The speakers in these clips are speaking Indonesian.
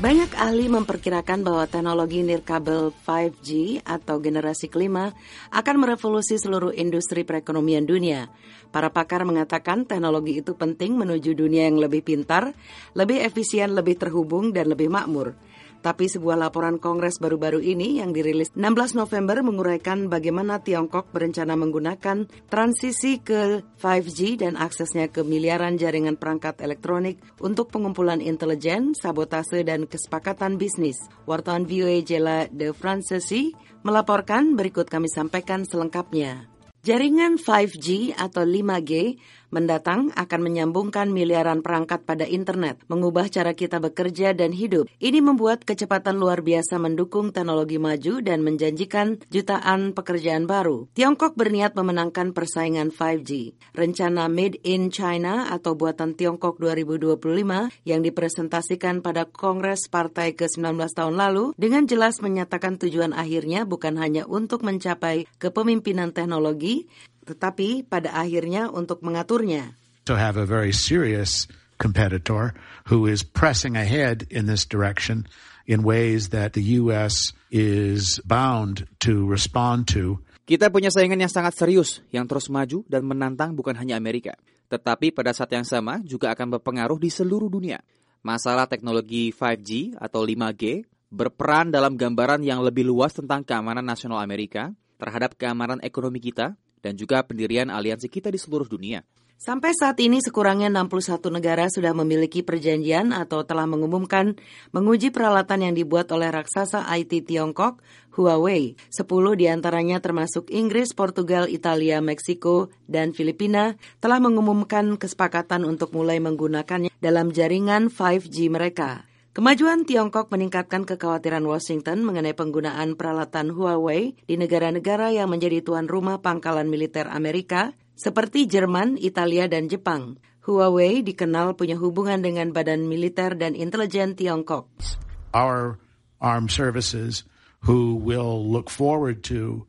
Banyak ahli memperkirakan bahwa teknologi nirkabel 5G atau generasi kelima akan merevolusi seluruh industri perekonomian dunia. Para pakar mengatakan teknologi itu penting menuju dunia yang lebih pintar, lebih efisien, lebih terhubung, dan lebih makmur. Tapi sebuah laporan Kongres baru-baru ini yang dirilis 16 November menguraikan bagaimana Tiongkok berencana menggunakan transisi ke 5G dan aksesnya ke miliaran jaringan perangkat elektronik untuk pengumpulan intelijen, sabotase, dan kesepakatan bisnis. Wartawan VOA Jela de Francesi melaporkan, berikut kami sampaikan selengkapnya. Jaringan 5G atau 5G mendatang akan menyambungkan miliaran perangkat pada internet, mengubah cara kita bekerja dan hidup. Ini membuat kecepatan luar biasa mendukung teknologi maju dan menjanjikan jutaan pekerjaan baru. Tiongkok berniat memenangkan persaingan 5G. Rencana Made in China atau Buatan Tiongkok 2025 yang dipresentasikan pada Kongres Partai ke-19 tahun lalu dengan jelas menyatakan tujuan akhirnya bukan hanya untuk mencapai kepemimpinan teknologi, tetapi pada akhirnya untuk mengaturnya. To have a very serious competitor who is pressing ahead in this direction in ways that the US is bound to respond to. Kita punya saingan yang sangat serius yang terus maju dan menantang bukan hanya Amerika, tetapi pada saat yang sama juga akan berpengaruh di seluruh dunia. Masalah teknologi 5G atau 5G berperan dalam gambaran yang lebih luas tentang keamanan nasional Amerika terhadap keamanan ekonomi kita dan juga pendirian aliansi kita di seluruh dunia. Sampai saat ini sekurangnya 61 negara sudah memiliki perjanjian atau telah mengumumkan menguji peralatan yang dibuat oleh raksasa IT Tiongkok, Huawei. 10 diantaranya termasuk Inggris, Portugal, Italia, Meksiko, dan Filipina telah mengumumkan kesepakatan untuk mulai menggunakannya dalam jaringan 5G mereka. Kemajuan Tiongkok meningkatkan kekhawatiran Washington mengenai penggunaan peralatan Huawei di negara-negara yang menjadi tuan rumah pangkalan militer Amerika, seperti Jerman, Italia, dan Jepang. Huawei dikenal punya hubungan dengan badan militer dan intelijen Tiongkok. Our armed services who will look forward to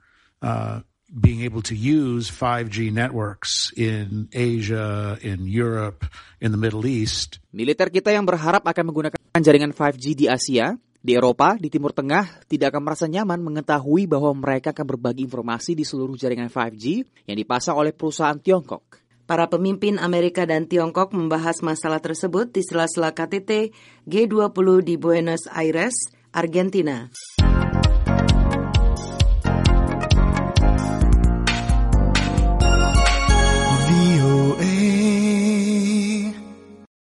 being able to use 5G networks in Asia, in Europe, in the Middle East. Militer kita yang berharap akan menggunakan jaringan 5G di Asia, di Eropa, di Timur Tengah tidak akan merasa nyaman mengetahui bahwa mereka akan berbagi informasi di seluruh jaringan 5G yang dipasang oleh perusahaan Tiongkok. Para pemimpin Amerika dan Tiongkok membahas masalah tersebut di sela-sela KTT G20 di Buenos Aires, Argentina.